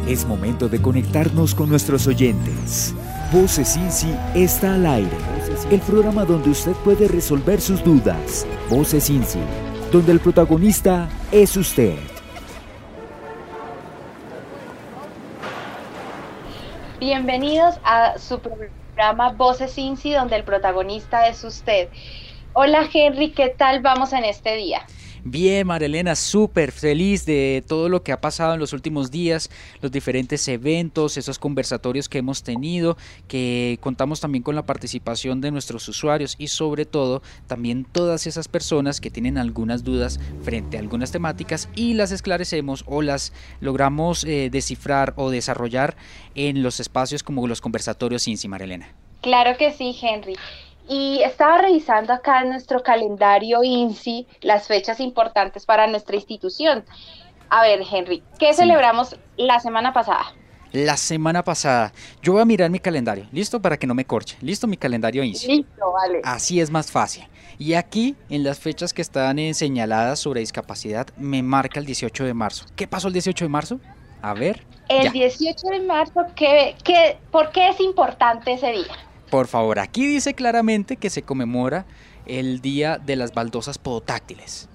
Es momento de conectarnos con nuestros oyentes. Voces INSI está al aire. El programa donde usted puede resolver sus dudas. Voces INSI, donde el protagonista es usted. Bienvenidos a su programa Voces INSI, donde el protagonista es usted. Hola Henry, ¿qué tal vamos en este día? Bien, Marilena, súper feliz de todo lo que ha pasado en los últimos días, los diferentes eventos, esos conversatorios que hemos tenido, que contamos también con la participación de nuestros usuarios y sobre todo también todas esas personas que tienen algunas dudas frente a algunas temáticas y las esclarecemos o las logramos descifrar o desarrollar en los espacios como los conversatorios INSI, Marilena. Claro que sí, Henry. Y estaba revisando acá en nuestro calendario INSI las fechas importantes para nuestra institución. A ver, Henry, ¿qué celebramos la semana pasada? La semana pasada, yo voy a mirar mi calendario, ¿listo? Para que no me corche, ¿listo? Mi calendario INSI. Listo, vale. Así es más fácil. Y aquí, en las fechas que están señaladas sobre discapacidad, me marca el 18 de marzo. ¿Qué pasó el 18 de marzo? A ver. El 18 de marzo, ¿por qué es importante ese día? Por favor, aquí dice claramente que se conmemora el Día de las Baldosas Podotáctiles.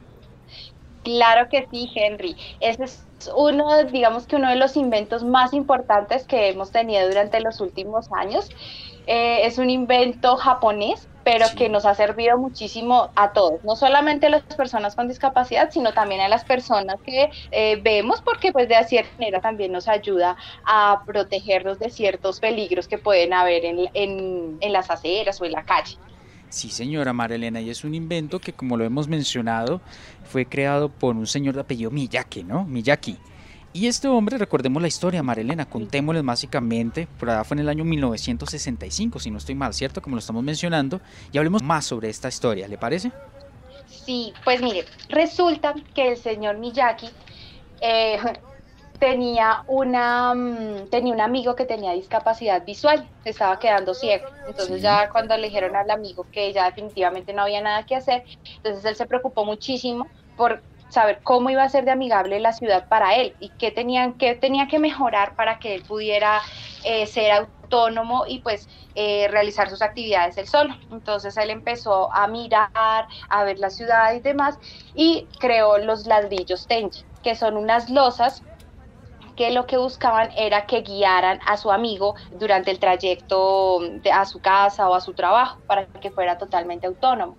Claro que sí, Henry. Ese es uno de los inventos más importantes que hemos tenido durante los últimos años. Es un invento japonés, pero Sí. que nos ha servido muchísimo a todos, no solamente a las personas con discapacidad, sino también a las personas que vemos, porque pues de cierta manera también nos ayuda a protegernos de ciertos peligros que pueden haber en las aceras o en la calle. Sí, señora Marilena, y es un invento que, como lo hemos mencionado, fue creado por un señor de apellido Miyake, ¿no? Miyaki. Y este hombre, recordemos la historia, Marilena, contémosles básicamente, por allá fue en el año 1965, si no estoy mal, ¿cierto? Como lo estamos mencionando, y hablemos más sobre esta historia, ¿le parece? Sí, pues mire, resulta que el señor Miyaki eh, tenía un amigo que tenía discapacidad visual, estaba quedando ciego. Entonces Sí. ya cuando le dijeron al amigo que ya definitivamente no había nada que hacer, entonces él se preocupó muchísimo por saber cómo iba a ser de amigable la ciudad para él y qué tenía que mejorar para que él pudiera ser autónomo y pues realizar sus actividades él solo. Entonces él empezó a mirar, a ver la ciudad y demás, y creó los ladrillos Tenji, que son unas losas que lo que buscaban era que guiaran a su amigo durante el trayecto a su casa o a su trabajo, para que fuera totalmente autónomo.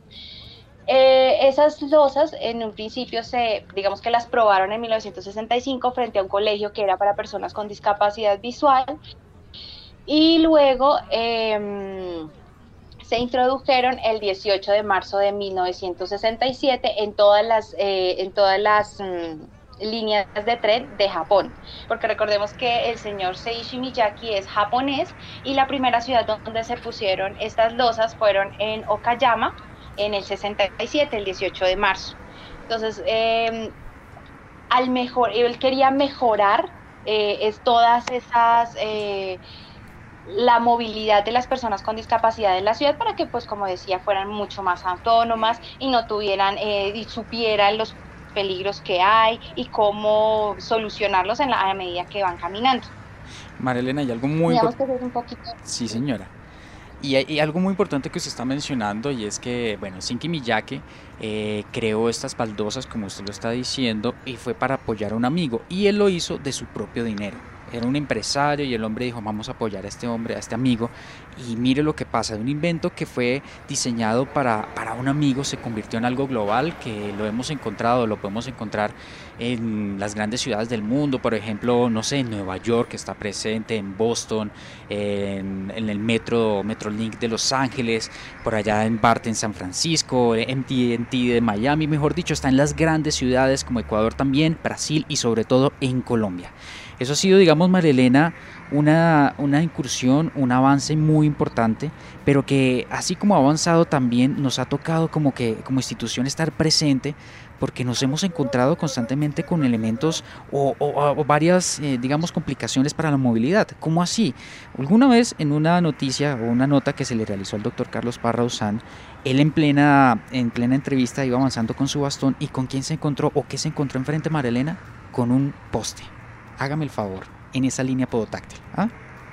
Esas losas en un principio digamos que las probaron en 1965 frente a un colegio que era para personas con discapacidad visual, y luego se introdujeron el 18 de marzo de 1967 en todas las líneas de tren de Japón, porque recordemos que el señor Seiichi Miyake es japonés y la primera ciudad donde se pusieron estas losas fueron en Okayama en el 67, el 18 de marzo. Entonces, él quería mejorar todas esas la movilidad de las personas con discapacidad en la ciudad para que, pues como decía, fueran mucho más autónomas y no tuvieran y supieran los peligros que hay y cómo solucionarlos a medida que van caminando. Marilena, hay algo muy Digamos importante. que es un poquito... Sí, señora. Y hay algo muy importante que usted está mencionando y es que, bueno, Shinki Miyake creó estas baldosas, como usted lo está diciendo, y fue para apoyar a un amigo. Y él lo hizo de su propio dinero. Era un empresario y el hombre dijo, vamos a apoyar a este hombre, a este amigo. Y mire lo que pasa, de un invento que fue diseñado para un amigo se convirtió en algo global que lo hemos encontrado, lo podemos encontrar en las grandes ciudades del mundo, por ejemplo, no sé, en Nueva York, que está presente, en Boston, en el Metrolink de Los Ángeles, por allá en BART en San Francisco, MTNT de Miami, mejor dicho, está en las grandes ciudades como Ecuador también, Brasil y sobre todo en Colombia. Eso ha sido, digamos, Marilena, una incursión, un avance muy importante, pero que así como ha avanzado también nos ha tocado como institución estar presente, porque nos hemos encontrado constantemente con elementos o varias, digamos, complicaciones para la movilidad. ¿Cómo así? Alguna vez en una noticia o una nota que se le realizó al doctor Carlos Parra Uzán, él en plena entrevista iba avanzando con su bastón y ¿con quién se encontró o qué se encontró enfrente, Marilena? Con un poste. Hágame el favor. en esa línea podotáctil. ¿Ah?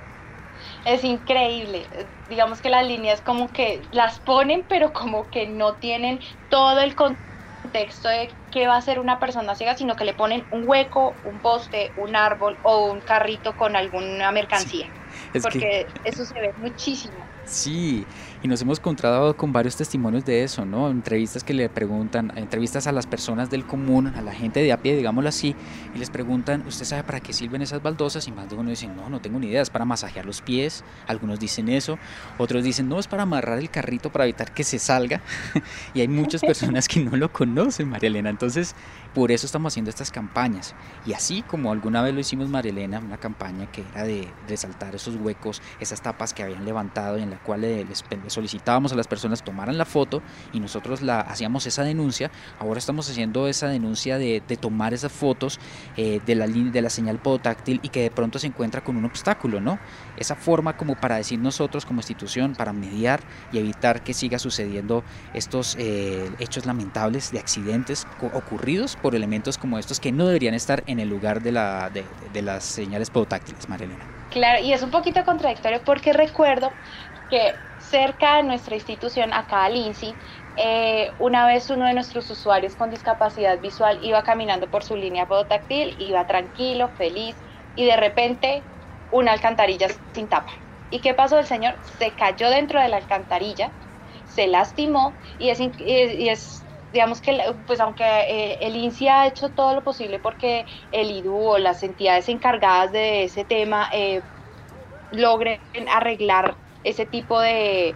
Es increíble, digamos que las líneas como que las ponen, pero como que no tienen todo el contexto de qué va a ser una persona ciega, sino que le ponen un hueco, un poste, un árbol o un carrito con alguna mercancía, Sí, porque eso se ve muchísimo. Sí, y nos hemos encontrado con varios testimonios de eso, ¿no? Entrevistas que le preguntan, entrevistas a las personas del común, a la gente de a pie, digámoslo así, y les preguntan, ¿usted sabe para qué sirven esas baldosas? Y más de uno dicen, no, no tengo ni idea, es para masajear los pies, algunos dicen eso, otros dicen, no, es para amarrar el carrito para evitar que se salga, y hay muchas personas que no lo conocen, María Elena, entonces por eso estamos haciendo estas campañas, y así como alguna vez lo hicimos, María Elena, una campaña que era de resaltar esos huecos, esas tapas que habían levantado y en la cual les solicitábamos a las personas tomaran la foto y nosotros hacíamos esa denuncia. Ahora estamos haciendo esa denuncia de tomar esas fotos de la señal podotáctil y que de pronto se encuentra con un obstáculo, ¿no? Esa forma como para decir nosotros como institución, para mediar y evitar que siga sucediendo estos hechos lamentables de accidentes ocurridos por elementos como estos que no deberían estar en el lugar de las señales podotáctiles, María Elena. Claro, y es un poquito contradictorio porque recuerdo que cerca de nuestra institución, acá al INSI, una vez uno de nuestros usuarios con discapacidad visual iba caminando por su línea podotáctil, iba tranquilo, feliz, y de repente una alcantarilla sin tapa. ¿Y qué pasó? El señor se cayó dentro de la alcantarilla, se lastimó, y es digamos que, pues aunque el INSI ha hecho todo lo posible porque el IDU o las entidades encargadas de ese tema logren arreglar ese tipo de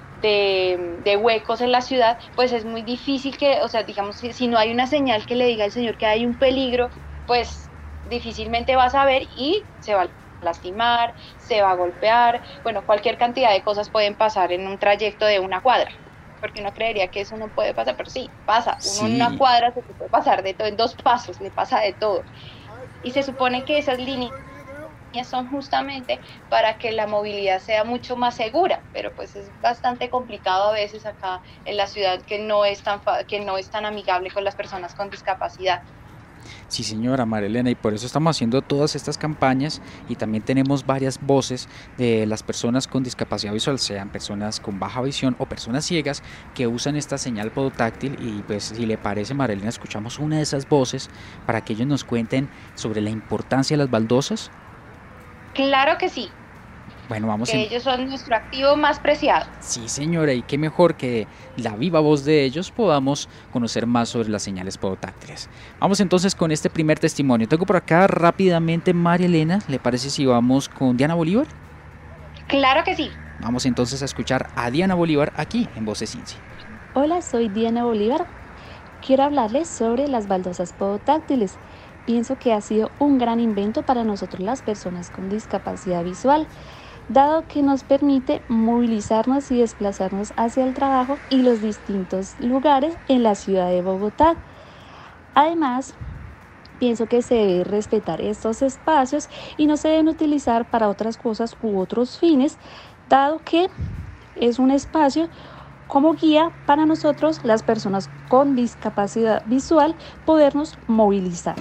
huecos en la ciudad, pues es muy difícil que, o sea, digamos, si no hay una señal que le diga al señor que hay un peligro, pues difícilmente va a saber y se va a lastimar, se va a golpear, bueno, cualquier cantidad de cosas pueden pasar en un trayecto de una cuadra, porque uno creería que eso no puede pasar, pero sí, pasa, uno en una cuadra se puede pasar de todo, en 2 pasos le pasa de todo, y se supone que esas líneas son justamente para que la movilidad sea mucho más segura, pero pues es bastante complicado a veces acá en la ciudad que no es tan amigable con las personas con discapacidad. Sí, señora María Elena, y por eso estamos haciendo todas estas campañas y también tenemos varias voces de las personas con discapacidad visual, sean personas con baja visión o personas ciegas que usan esta señal podotáctil y pues si le parece, María Elena, escuchamos una de esas voces para que ellos nos cuenten sobre la importancia de las baldosas. Claro que sí. Bueno, vamos que ellos son nuestro activo más preciado. Sí, señora, y qué mejor que la viva voz de ellos podamos conocer más sobre las señales podotáctiles. Vamos entonces con este primer testimonio. Tengo por acá rápidamente María Elena, ¿le parece si vamos con Diana Bolívar? Claro que sí. Vamos entonces a escuchar a Diana Bolívar aquí en Voces INSI. Hola, soy Diana Bolívar. Quiero hablarles sobre las baldosas podotáctiles. Pienso que ha sido un gran invento para nosotros las personas con discapacidad visual, dado que nos permite movilizarnos y desplazarnos hacia el trabajo y los distintos lugares en la ciudad de Bogotá. Además, pienso que se debe respetar estos espacios y no se deben utilizar para otras cosas u otros fines, dado que es un espacio como guía para nosotros, las personas con discapacidad visual, podernos movilizar.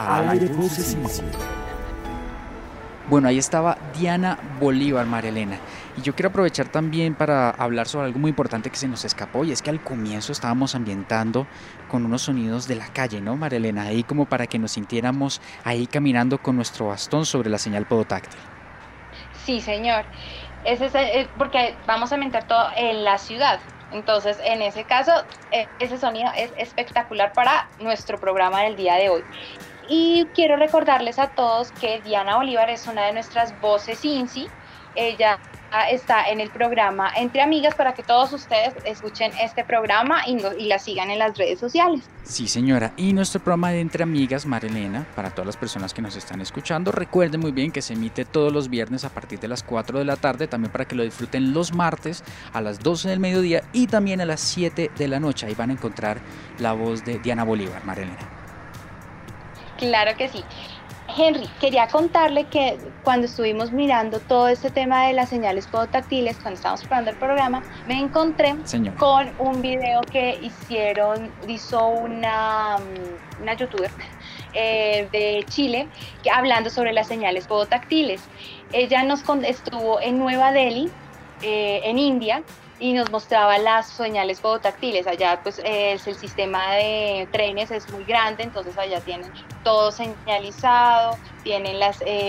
Bueno, ahí estaba Diana Bolívar, María Elena. Y yo quiero aprovechar también para hablar sobre algo muy importante que se nos escapó, y es que al comienzo estábamos ambientando con unos sonidos de la calle, ¿no, María Elena? Ahí como para que nos sintiéramos ahí caminando con nuestro bastón sobre la señal podotáctil. Sí, señor. Porque vamos a ambientar todo en la ciudad. Entonces, en ese caso, ese sonido es espectacular para nuestro programa del día de hoy. Y quiero recordarles a todos que Diana Bolívar es una de nuestras voces INSI. Ella está en el programa Entre Amigas para que todos ustedes escuchen este programa y la sigan en las redes sociales. Sí, señora. Y nuestro programa de Entre Amigas, María Elena, para todas las personas que nos están escuchando, recuerden muy bien que se emite todos los viernes a partir de las 4 de la tarde, también para que lo disfruten los martes a las 12 del mediodía y también a las 7 de la noche. Ahí van a encontrar la voz de Diana Bolívar, María Elena. Claro que sí. Henry, quería contarle que cuando estuvimos mirando todo este tema de las señales podotáctiles, cuando estábamos preparando el programa, me encontré con un video que hizo una youtuber de Chile, hablando sobre las señales podotáctiles. Ella estuvo en Nueva Delhi, en India, y nos mostraba las señales podotáctiles. Allá pues el sistema de trenes es muy grande, entonces allá tienen todo señalizado, tienen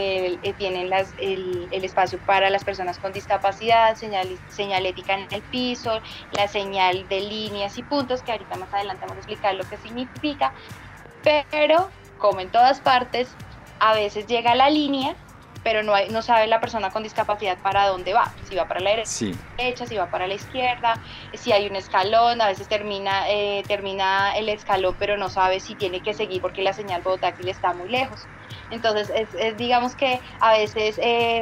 el espacio para las personas con discapacidad, señalética en el piso, la señal de líneas y puntos, que ahorita más adelante vamos a explicar lo que significa, pero como en todas partes, a veces llega la línea, pero no sabe la persona con discapacidad para dónde va, si va para la derecha, Sí. si va para la izquierda, si hay un escalón, a veces termina el escalón, pero no sabe si tiene que seguir porque la señal podotáctil está muy lejos. Entonces, digamos que a veces,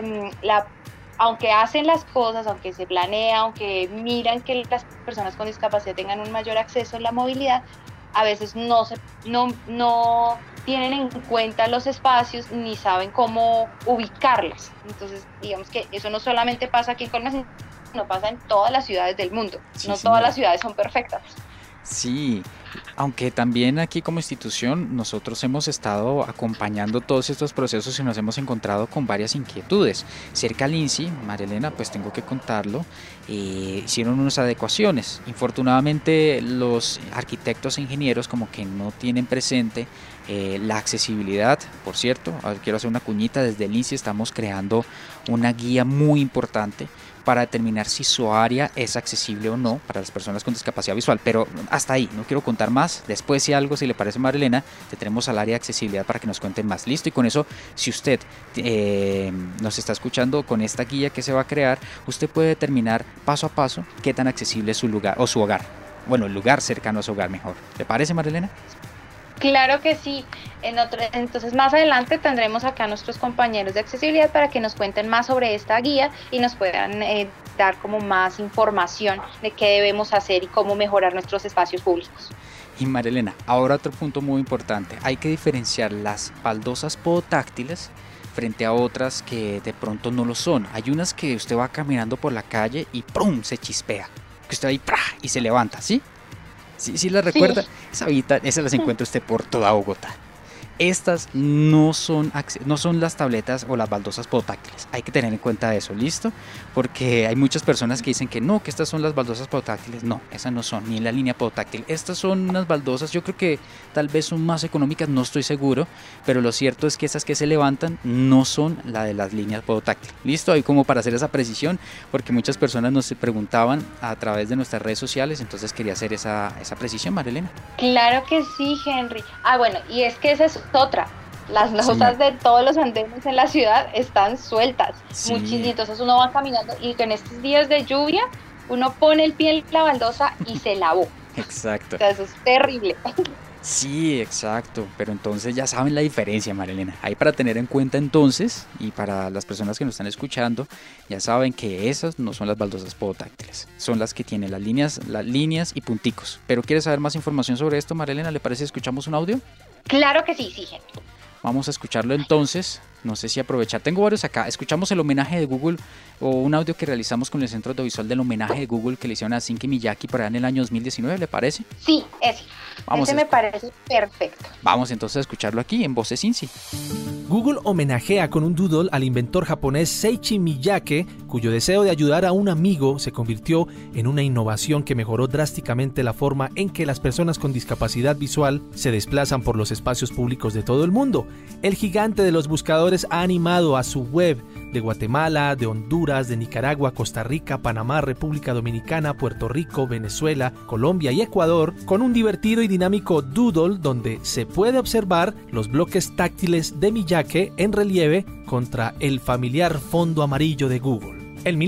aunque hacen las cosas, aunque se planea, aunque miran que las personas con discapacidad tengan un mayor acceso a la movilidad, a veces no tienen en cuenta los espacios ni saben cómo ubicarlas. Entonces, digamos que eso no solamente pasa aquí en Colombia, sino pasa en todas las ciudades del mundo. Sí, no señora. todas las ciudades son perfectas. Sí, aunque también aquí como institución nosotros hemos estado acompañando todos estos procesos y nos hemos encontrado con varias inquietudes. Cerca al INSI, María Elena, pues tengo que contarlo, hicieron unas adecuaciones. Infortunadamente los arquitectos e ingenieros como que no tienen presente la accesibilidad. Por cierto, quiero hacer una cuñita, desde el INSI estamos creando una guía muy importante para determinar si su área es accesible o no para las personas con discapacidad visual, pero hasta ahí, no quiero contar más. Después, si algo, si le parece, María Elena, te tenemos al área de accesibilidad para que nos cuenten más. Listo, y con eso, si usted nos está escuchando con esta guía que se va a crear, usted puede determinar paso a paso qué tan accesible es su lugar o su hogar. Bueno, el lugar cercano a su hogar mejor. ¿Le parece, María Elena? Claro que sí. Entonces más adelante tendremos acá a nuestros compañeros de accesibilidad para que nos cuenten más sobre esta guía y nos puedan dar como más información de qué debemos hacer y cómo mejorar nuestros espacios públicos. Y María Elena, ahora otro punto muy importante, hay que diferenciar las baldosas podotáctiles frente a otras que de pronto no lo son. Hay unas que usted va caminando por la calle y ¡prum!, se chispea, que usted ahí ¡prá!, y se levanta, ¿sí? ¿Sí las recuerda? Sí. Esas las encuentra usted por toda Bogotá. Estas no son las tabletas o las baldosas podotáctiles. Hay que tener en cuenta eso, ¿listo? Porque hay muchas personas que dicen que no, que estas son las baldosas podotáctiles. No, esas no son, ni en la línea podotáctil. Estas son unas baldosas, yo creo que tal vez son más económicas, no estoy seguro, pero lo cierto es que esas que se levantan no son la de las líneas podotáctiles. ¿Listo? Ahí como para hacer esa precisión, porque muchas personas nos preguntaban a través de nuestras redes sociales, entonces quería hacer esa precisión, María Elena. Claro que sí, Henry. Bueno, y es que esa es otra. Las losas de todos los andenes en la ciudad están sueltas. Sí. Muchísimo. Entonces uno va caminando y que en estos días de lluvia uno pone el pie en la baldosa y se lavó. Exacto. O sea, eso es terrible. Sí, exacto, pero entonces ya saben la diferencia, María Elena. Ahí para tener en cuenta entonces, y para las personas que nos están escuchando, ya saben que esas no son las baldosas podotáctiles, son las que tienen las líneas y punticos. Pero ¿quieres saber más información sobre esto, María Elena? ¿Le parece si escuchamos un audio? Claro que sí, Henry. Vamos a escucharlo entonces, no sé si aprovechar, tengo varios acá, escuchamos el homenaje de Google o un audio que realizamos con el Centro Audiovisual del homenaje de Google que le hicieron a Shinki Miyake por allá en el año 2019, ¿le parece? Sí, ese me parece perfecto. Vamos entonces a escucharlo aquí en Voces INSI. Google homenajea con un doodle al inventor japonés Seiichi Miyake, cuyo deseo de ayudar a un amigo se convirtió en una innovación que mejoró drásticamente la forma en que las personas con discapacidad visual se desplazan por los espacios públicos de todo el mundo. El gigante de los buscadores ha animado a su web de Guatemala, de Honduras, de Nicaragua, Costa Rica, Panamá, República Dominicana, Puerto Rico, Venezuela, Colombia y Ecuador con un divertido y dinámico doodle donde se puede observar los bloques táctiles de Miyake en relieve contra el familiar fondo amarillo de Google. En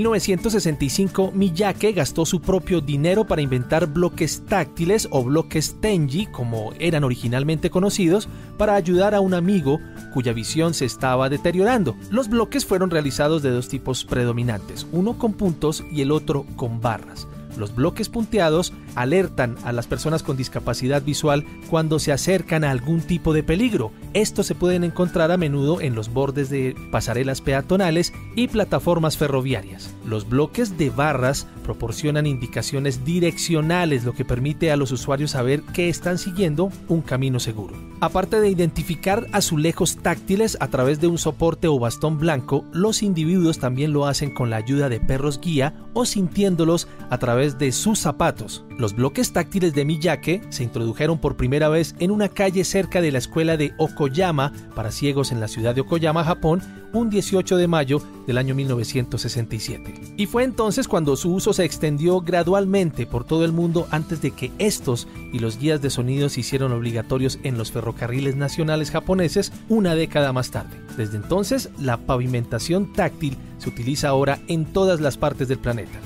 1965, Miyake gastó su propio dinero para inventar bloques táctiles o bloques Tenji, como eran originalmente conocidos, para ayudar a un amigo cuya visión se estaba deteriorando. Los bloques fueron realizados de dos tipos predominantes, uno con puntos y el otro con barras. Los bloques punteados alertan a las personas con discapacidad visual cuando se acercan a algún tipo de peligro. Estos se pueden encontrar a menudo en los bordes de pasarelas peatonales y plataformas ferroviarias. Los bloques de barras proporcionan indicaciones direccionales, lo que permite a los usuarios saber que están siguiendo un camino seguro. Aparte de identificar azulejos táctiles a través de un soporte o bastón blanco, los individuos también lo hacen con la ayuda de perros guía o sintiéndolos a través de sus zapatos. Los bloques táctiles de Miyake se introdujeron por primera vez en una calle cerca de la escuela de Okoyama para ciegos en la ciudad de Okoyama, Japón, un 18 de mayo del año 1967. Y fue entonces cuando su uso se extendió gradualmente por todo el mundo antes de que estos y los guías de sonido se hicieron obligatorios en los ferrocarriles nacionales japoneses una década más tarde. Desde entonces, la pavimentación táctil se utiliza ahora en todas las partes del planeta.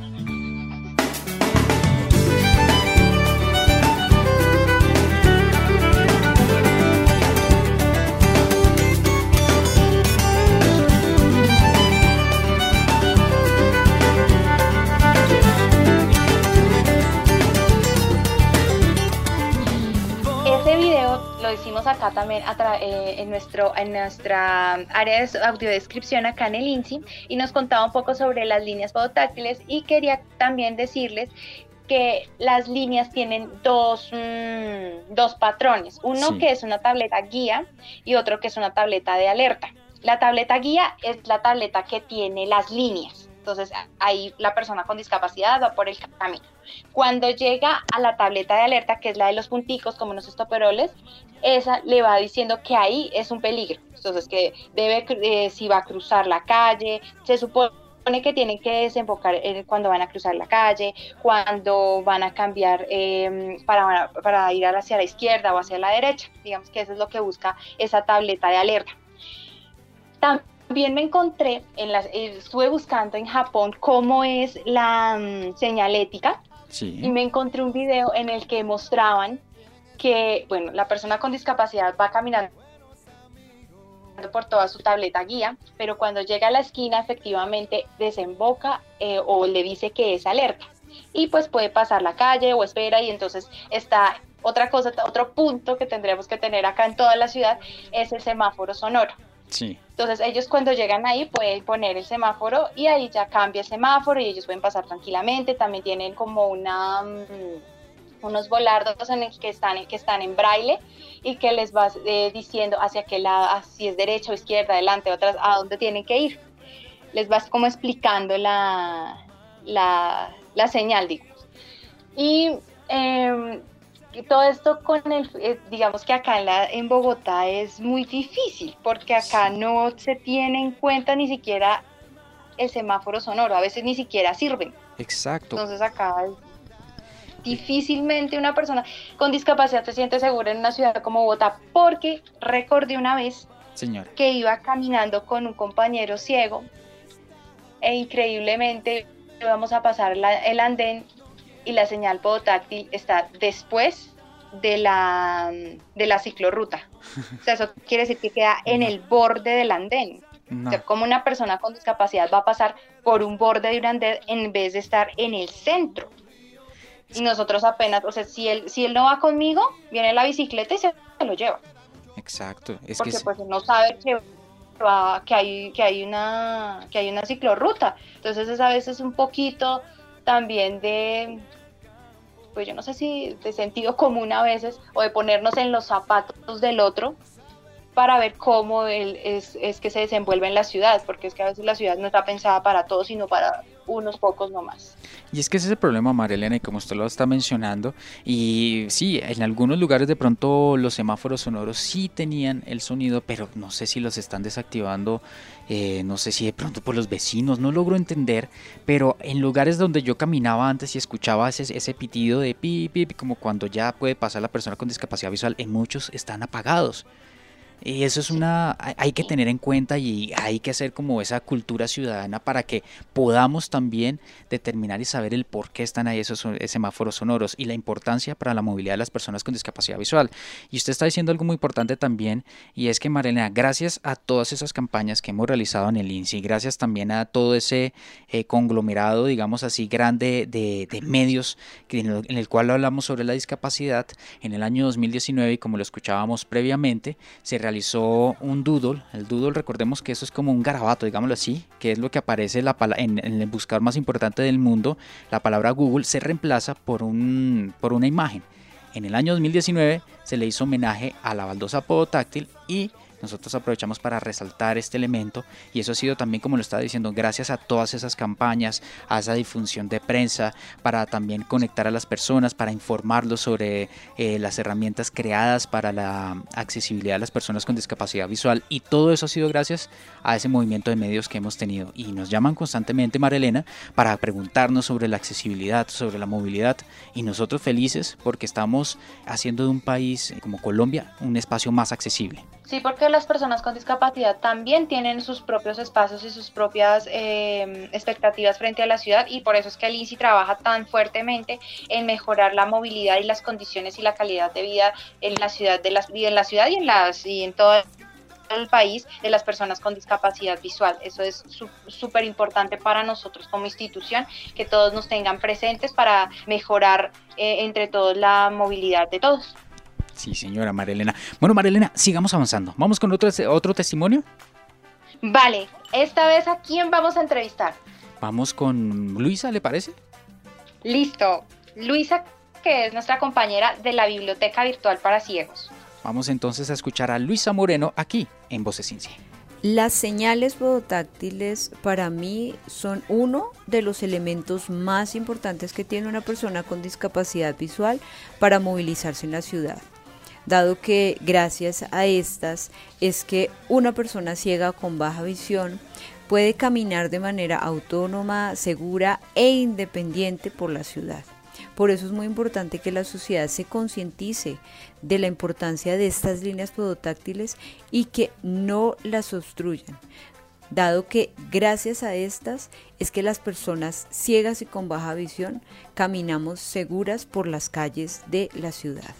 Hicimos acá también en nuestra área de audiodescripción acá en el INSI, y nos contaba un poco sobre las líneas podotáctiles, y quería también decirles que las líneas tienen dos patrones, uno sí, que es una tableta guía y otro que es una tableta de alerta. La tableta guía es la tableta que tiene las líneas. Entonces ahí la persona con discapacidad va por el camino. Cuando llega a la tableta de alerta, que es la de los punticos como unos estoperoles, esa le va diciendo que ahí es un peligro. Entonces que debe, si va a cruzar la calle, se supone que tienen que desembocar cuando van a cruzar la calle, cuando van a cambiar para ir hacia la izquierda o hacia la derecha. Digamos que eso es lo que busca esa tableta de alerta. También me encontré, estuve buscando en Japón cómo es la señalética, sí, y me encontré un video en el que mostraban que, bueno, la persona con discapacidad va caminando por toda su tableta guía, pero cuando llega a la esquina efectivamente desemboca o le dice que es alerta, y pues puede pasar la calle o espera, y entonces está otra cosa, otro punto que tendremos que tener acá en toda la ciudad es el semáforo sonoro. Sí. Entonces ellos cuando llegan ahí pueden poner el semáforo y ahí ya cambia el semáforo y ellos pueden pasar tranquilamente. También tienen como unos volardos en el que están en braille y que les va diciendo hacia qué lado, si es derecha o izquierda, adelante, otras, a dónde tienen que ir. Les vas como explicando la señal, digamos. Y todo esto digamos que acá en Bogotá es muy difícil, porque acá sí, no se tiene en cuenta ni siquiera el semáforo sonoro, a veces ni siquiera sirven. Exacto. Entonces acá difícilmente una persona con discapacidad se siente segura en una ciudad como Bogotá, porque recordé una vez, señora, que iba caminando con un compañero ciego e increíblemente íbamos a pasar el andén y la señal podotáctil está después de la ciclorruta. O sea, eso quiere decir que queda en el borde del andén. No. O sea, como una persona con discapacidad va a pasar por un borde de un andén en vez de estar en el centro. Y nosotros apenas, o sea, si él no va conmigo, viene la bicicleta y se lo lleva. Exacto. Porque pues no sabe que hay una ciclorruta. Entonces es a veces un poquito también pues yo no sé si de sentido común a veces, o de ponernos en los zapatos del otro para ver cómo es que se desenvuelve en la ciudad, porque es que a veces la ciudad no está pensada para todos, sino para unos pocos nomás. Y es que ese es el problema, María Elena, y como usted lo está mencionando, y sí, en algunos lugares de pronto los semáforos sonoros sí tenían el sonido, pero no sé si los están desactivando, no sé si de pronto por los vecinos, no logro entender, pero en lugares donde yo caminaba antes y escuchaba ese pitido de pi, pi, como cuando ya puede pasar la persona con discapacidad visual, en muchos están apagados. Y eso es hay que tener en cuenta y hay que hacer como esa cultura ciudadana para que podamos también determinar y saber el por qué están ahí esos semáforos sonoros y la importancia para la movilidad de las personas con discapacidad visual. Y usted está diciendo algo muy importante también, y es que, Marilena, gracias a todas esas campañas que hemos realizado en el INSI, gracias también a todo ese conglomerado, digamos así, grande de medios en el cual hablamos sobre la discapacidad, en el año 2019, y como lo escuchábamos previamente, se realizó un doodle. El doodle, recordemos que eso es como un garabato, digámoslo así, que es lo que aparece en el buscador más importante del mundo. La palabra Google se reemplaza por una imagen. En el año 2019 se le hizo homenaje a la baldosa podotáctil y nosotros aprovechamos para resaltar este elemento, y eso ha sido también, como lo estaba diciendo, gracias a todas esas campañas, a esa difusión de prensa, para también conectar a las personas, para informarlos sobre las herramientas creadas para la accesibilidad de las personas con discapacidad visual, y todo eso ha sido gracias a ese movimiento de medios que hemos tenido. Y nos llaman constantemente, Marilena, para preguntarnos sobre la accesibilidad, sobre la movilidad, y nosotros felices porque estamos haciendo de un país como Colombia un espacio más accesible. Sí, porque las personas con discapacidad también tienen sus propios espacios y sus propias expectativas frente a la ciudad, y por eso es que el INSI trabaja tan fuertemente en mejorar la movilidad y las condiciones y la calidad de vida en la ciudad, y en todo el país de las personas con discapacidad visual. Eso es súper importante para nosotros como institución, que todos nos tengan presentes para mejorar entre todos la movilidad de todos. Sí, señora Marilena. Bueno, Marilena, sigamos avanzando. ¿Vamos con otro testimonio? Vale, esta vez ¿a quién vamos a entrevistar? Vamos con Luisa, ¿le parece? Listo. Luisa, que es nuestra compañera de la Biblioteca Virtual para Ciegos. Vamos entonces a escuchar a Luisa Moreno aquí en Voces INSI. Las señales podotáctiles para mí son uno de los elementos más importantes que tiene una persona con discapacidad visual para movilizarse en la ciudad, dado que gracias a estas es que una persona ciega con baja visión puede caminar de manera autónoma, segura e independiente por la ciudad. Por eso es muy importante que la sociedad se concientice de la importancia de estas líneas podotáctiles y que no las obstruyan, dado que gracias a estas es que las personas ciegas y con baja visión caminamos seguras por las calles de la ciudad.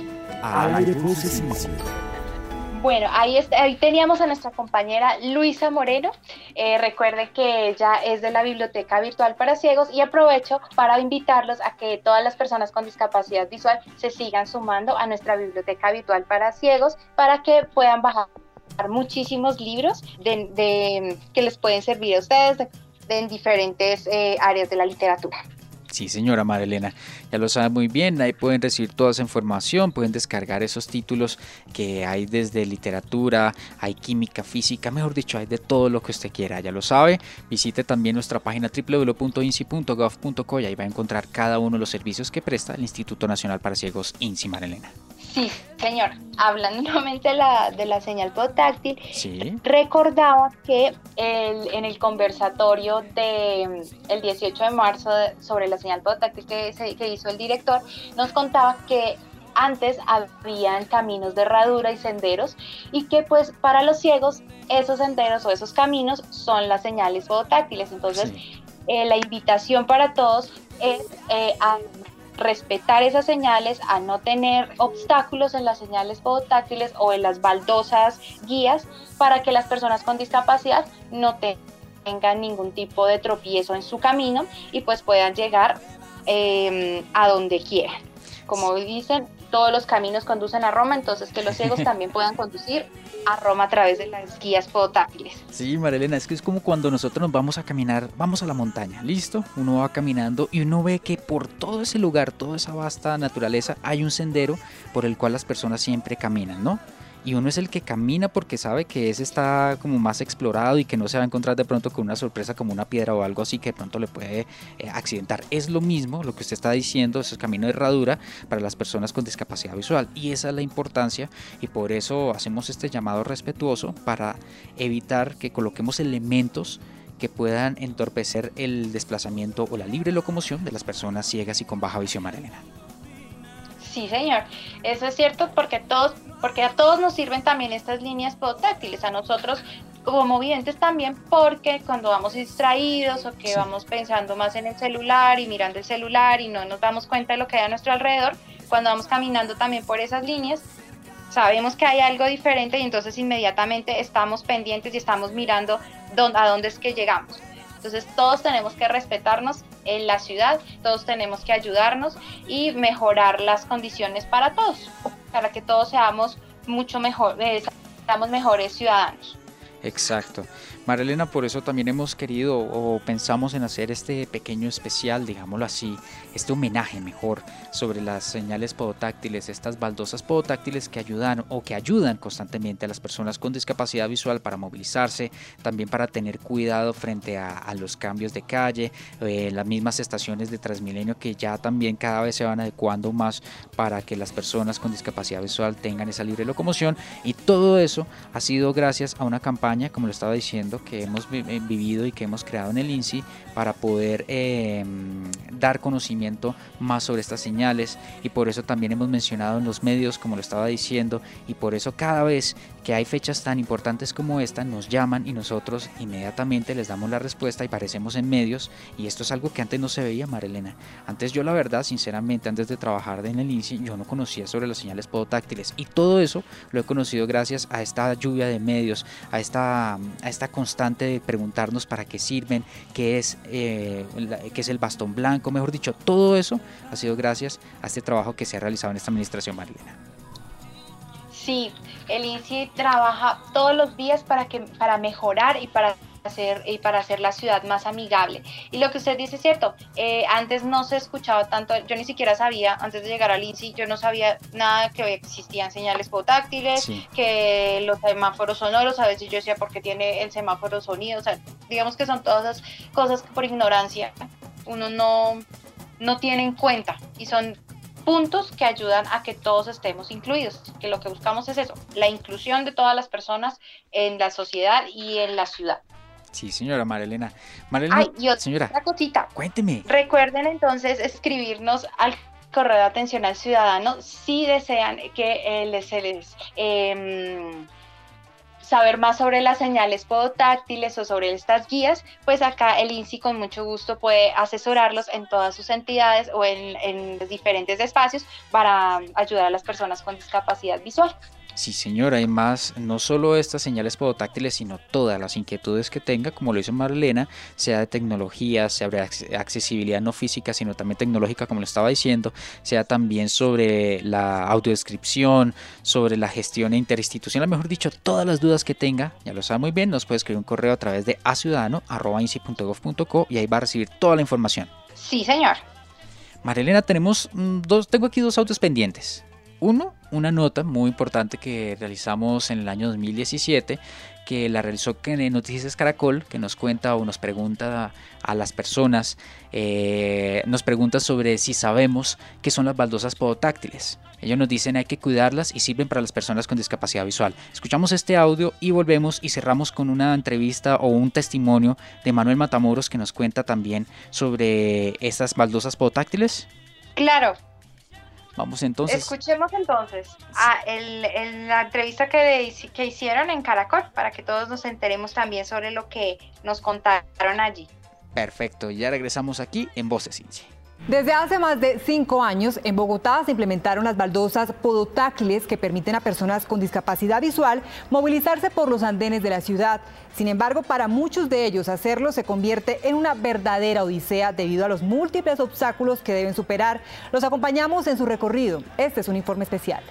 Bueno, ahí teníamos a nuestra compañera Luisa Moreno. Recuerde que ella es de la Biblioteca Virtual para Ciegos, y aprovecho para invitarlos a que todas las personas con discapacidad visual se sigan sumando a nuestra Biblioteca Virtual para Ciegos para que puedan bajar muchísimos libros que les pueden servir a ustedes en diferentes áreas de la literatura. Sí, señora Marilena, ya lo sabe muy bien, ahí pueden recibir toda esa información, pueden descargar esos títulos que hay desde literatura, hay química, física, mejor dicho, hay de todo lo que usted quiera, ya lo sabe. Visite también nuestra página www.insi.gov.co y ahí va a encontrar cada uno de los servicios que presta el Instituto Nacional para Ciegos INSI, Marilena. Sí, señor. Hablando nuevamente de la señal podotáctil, sí. Recordaba que en el conversatorio el 18 de marzo sobre la señal podotáctil que hizo el director, nos contaba que antes habían caminos de herradura y senderos, y que pues para los ciegos esos senderos o esos caminos son las señales podotáctiles. Entonces, sí, la invitación para todos es a respetar esas señales, a no tener obstáculos en las señales podotáctiles o en las baldosas guías, para que las personas con discapacidad no tengan ningún tipo de tropiezo en su camino y pues puedan llegar a donde quieran. Como dicen, todos los caminos conducen a Roma, entonces que los ciegos también puedan conducir a Roma a través de las guías podotáctiles. Sí, Marilena, es que es como cuando nosotros nos vamos a caminar, vamos a la montaña, ¿listo? Uno va caminando y uno ve que por todo ese lugar, toda esa vasta naturaleza, hay un sendero por el cual las personas siempre caminan, ¿no? Y uno es el que camina porque sabe que ese está como más explorado y que no se va a encontrar de pronto con una sorpresa como una piedra o algo así que de pronto le puede accidentar. Es lo mismo lo que usted está diciendo, ese camino de herradura para las personas con discapacidad visual, y esa es la importancia, y por eso hacemos este llamado respetuoso para evitar que coloquemos elementos que puedan entorpecer el desplazamiento o la libre locomoción de las personas ciegas y con baja visión, Marilena. Sí, señor, eso es cierto, porque todos porque a todos nos sirven también estas líneas podotáctiles, a nosotros como videntes también, porque cuando vamos distraídos o que vamos pensando más en el celular y mirando el celular y no nos damos cuenta de lo que hay a nuestro alrededor, cuando vamos caminando también por esas líneas, sabemos que hay algo diferente y entonces inmediatamente estamos pendientes y estamos mirando a dónde es que llegamos. Entonces todos tenemos que respetarnos en la ciudad, todos tenemos que ayudarnos y mejorar las condiciones para todos, para que todos seamos mucho mejor, seamos mejores ciudadanos. Exacto. Marilena, por eso también hemos querido o pensamos en hacer este pequeño especial, digámoslo así, este homenaje mejor sobre las señales podotáctiles, estas baldosas podotáctiles que ayudan constantemente a las personas con discapacidad visual para movilizarse, también para tener cuidado frente a los cambios de calle, las mismas estaciones de Transmilenio que ya también cada vez se van adecuando más para que las personas con discapacidad visual tengan esa libre locomoción, y todo eso ha sido gracias a una campaña, como lo estaba diciendo, que hemos vivido y que hemos creado en el INSI para poder dar conocimiento más sobre estas señales, y por eso también hemos mencionado en los medios, como lo estaba diciendo, y por eso cada vez que hay fechas tan importantes como esta nos llaman y nosotros inmediatamente les damos la respuesta y aparecemos en medios, y esto es algo que antes no se veía, Marilena. Antes yo, la verdad, sinceramente, antes de trabajar en el INSI, yo no conocía sobre las señales podotáctiles, y todo eso lo he conocido gracias a esta lluvia de medios, a esta constante de preguntarnos para qué sirven, qué es el bastón blanco, mejor dicho, todo eso ha sido gracias a este trabajo que se ha realizado en esta administración, Marilena. Sí, el INSI trabaja todos los días para mejorar y para hacer la ciudad más amigable. Y lo que usted dice es cierto, antes no se escuchaba tanto, yo ni siquiera sabía, antes de llegar al INSI, yo no sabía nada que existían señales podotáctiles, que los semáforos sonoros, a veces yo decía, ¿por qué tiene el semáforo sonido? O sea, digamos que son todas esas cosas que por ignorancia uno no tiene en cuenta, y son puntos que ayudan a que todos estemos incluidos, que lo que buscamos es eso, la inclusión de todas las personas en la sociedad y en la ciudad. Sí, señora Marilena. Ay, y otra señora, cosita. Cuénteme. Recuerden entonces escribirnos al correo de atención al ciudadano si desean que se les saber más sobre las señales podotáctiles o sobre estas guías, pues acá el INSI con mucho gusto puede asesorarlos en todas sus entidades o en diferentes espacios para ayudar a las personas con discapacidad visual. Sí, señora, además no solo estas señales podotáctiles, sino todas las inquietudes que tenga, como lo hizo Marilena, sea de tecnología, sea de accesibilidad no física, sino también tecnológica, como lo estaba diciendo, sea también sobre la audiodescripción, sobre la gestión interinstitucional, mejor dicho, todas las dudas que tenga, ya lo sabe muy bien, nos puede escribir un correo a través de aciudadano@insi.gov.co y ahí va a recibir toda la información. Sí, señor. Marilena, tengo aquí dos audios pendientes. Uno, una nota muy importante que realizamos en el año 2017, que la realizó Noticias Caracol, que nos cuenta o nos pregunta a las personas, nos pregunta sobre si sabemos qué son las baldosas podotáctiles. Ellos nos dicen hay que cuidarlas y sirven para las personas con discapacidad visual. Escuchamos este audio y volvemos y cerramos con una entrevista o un testimonio de Manuel Matamoros, que nos cuenta también sobre estas baldosas podotáctiles. Claro. Vamos entonces. Escuchemos entonces la entrevista que hicieron en Caracol, para que todos nos enteremos también sobre lo que nos contaron allí. Perfecto, ya regresamos aquí en Voces INSI. Desde hace más de 5 años, en Bogotá se implementaron las baldosas podotáctiles que permiten a personas con discapacidad visual movilizarse por los andenes de la ciudad. Sin embargo, para muchos de ellos hacerlo se convierte en una verdadera odisea debido a los múltiples obstáculos que deben superar. Los acompañamos en su recorrido. Este es un informe especial.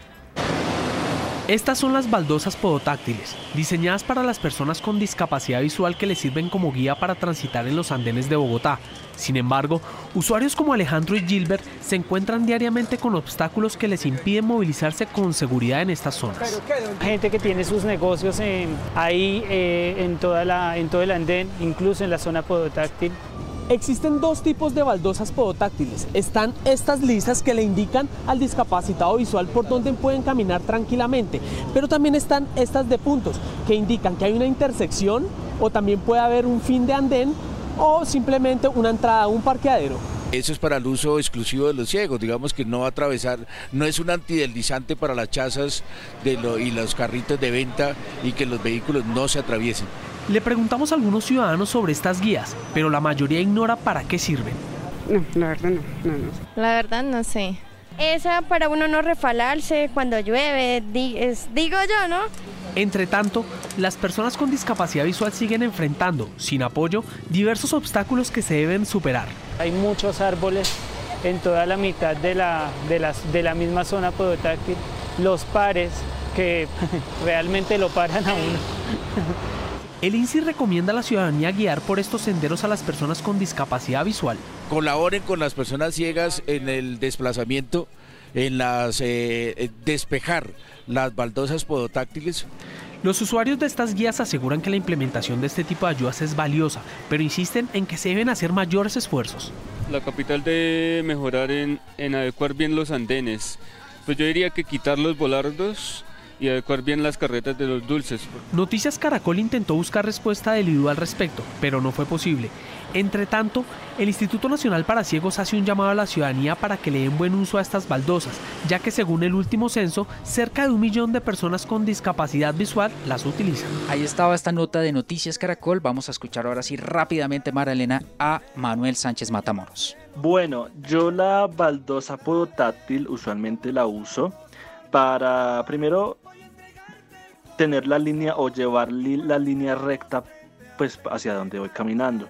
Estas son las baldosas podotáctiles, diseñadas para las personas con discapacidad visual que les sirven como guía para transitar en los andenes de Bogotá. Sin embargo, usuarios como Alejandro y Gilbert se encuentran diariamente con obstáculos que les impiden movilizarse con seguridad en estas zonas. Gente que tiene sus negocios en todo el andén, incluso en la zona podotáctil. Existen dos tipos de baldosas podotáctiles. Están estas lisas que le indican al discapacitado visual por dónde pueden caminar tranquilamente, pero también están estas de puntos que indican que hay una intersección o también puede haber un fin de andén o simplemente una entrada a un parqueadero. Eso es para el uso exclusivo de los ciegos, digamos que no va a atravesar, no es un antideslizante para las chazas y los carritos de venta y que los vehículos no se atraviesen. Le preguntamos a algunos ciudadanos sobre estas guías, pero la mayoría ignora para qué sirven. No, la verdad no. La verdad no sé. Esa para uno no resbalarse cuando llueve, digo yo, ¿no? Entre tanto, las personas con discapacidad visual siguen enfrentando, sin apoyo, diversos obstáculos que se deben superar. Hay muchos árboles en toda la mitad de la misma zona podotáctil, los pares que realmente lo paran a uno. El INSI recomienda a la ciudadanía guiar por estos senderos a las personas con discapacidad visual. Colaboren con las personas ciegas en el desplazamiento, en despejar las baldosas podotáctiles. Los usuarios de estas guías aseguran que la implementación de este tipo de ayudas es valiosa, pero insisten en que se deben hacer mayores esfuerzos. La capital debe mejorar en adecuar bien los andenes. Pues yo diría que quitar los volardos y adecuar bien las carretas de los dulces. Noticias Caracol intentó buscar respuesta del IDU al respecto, pero no fue posible. Entre tanto, el Instituto Nacional para Ciegos hace un llamado a la ciudadanía para que le den buen uso a estas baldosas, ya que según el último censo, cerca de 1 millón de personas con discapacidad visual las utilizan. Ahí estaba esta nota de Noticias Caracol. Vamos a escuchar ahora sí rápidamente, Mara Elena, a Manuel Sánchez Matamoros. Bueno, yo la baldosa podotáctil usualmente la uso para, primero, tener la línea o llevar la línea recta pues hacia donde voy caminando.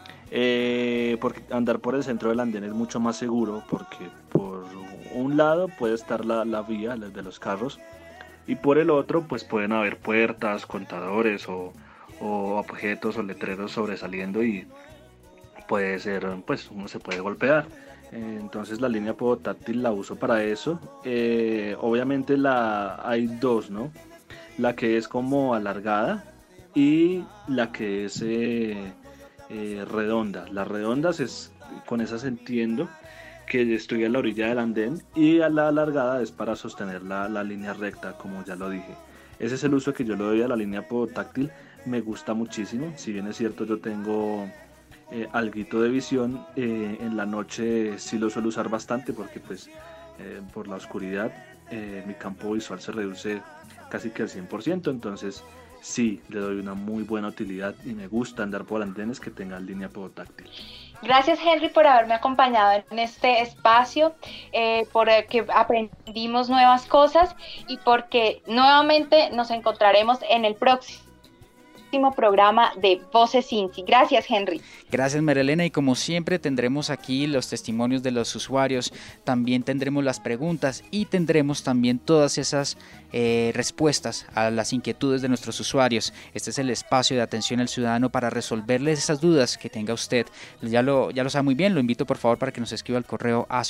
Porque andar por el centro del andén es mucho más seguro, porque por un lado puede estar la vía de los carros y por el otro pues pueden haber puertas, contadores o objetos o letreros sobresaliendo y puede ser, pues uno se puede golpear. Entonces la línea podotáctil la uso para eso. Obviamente hay dos, ¿no? La que es como alargada y la que es redonda. Las redondas con esas entiendo que estoy a la orilla del andén y a la alargada es para sostener la línea recta, como ya lo dije. Ese es el uso que yo le doy a la línea podotáctil. Me gusta muchísimo, si bien es cierto yo tengo alguito de visión, en la noche sí lo suelo usar bastante porque pues por la oscuridad mi campo visual se reduce casi que al 100%, entonces sí, le doy una muy buena utilidad y me gusta andar por andenes que tengan línea podotáctil. Gracias, Henry, por haberme acompañado en este espacio, porque aprendimos nuevas cosas y porque nuevamente nos encontraremos en el próximo programa de Voces INSI. Gracias, Henry. Gracias, María Elena, y como siempre tendremos aquí los testimonios de los usuarios, también tendremos las preguntas y tendremos también todas esas respuestas a las inquietudes de nuestros usuarios. Este es el espacio de atención al ciudadano para resolverles esas dudas que tenga usted. Ya lo sabe muy bien, lo invito por favor para que nos escriba al correo a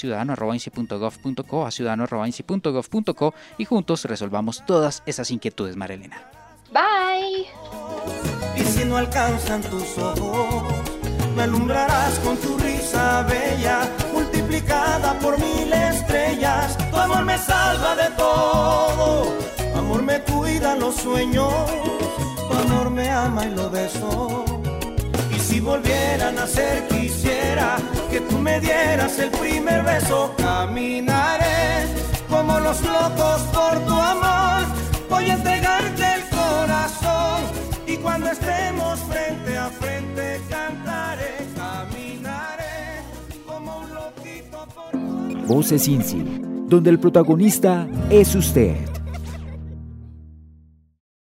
ciudadano@insi.gov.co, y juntos resolvamos todas esas inquietudes, María Elena. Bye. Y si no alcanzan tus ojos, me alumbrarás con tu risa bella, multiplicada por 1000 estrellas. Tu amor me salva de todo, tu amor me cuida los sueños, tu amor me ama y lo beso. Y si volviera a nacer quisiera que tú me dieras el primer beso. Caminaré como los locos por tu amor, voy a entregarte el corazón y cuando estemos frente a frente cantaré, caminaré como un loquito por... Voces INSI, donde el protagonista es usted.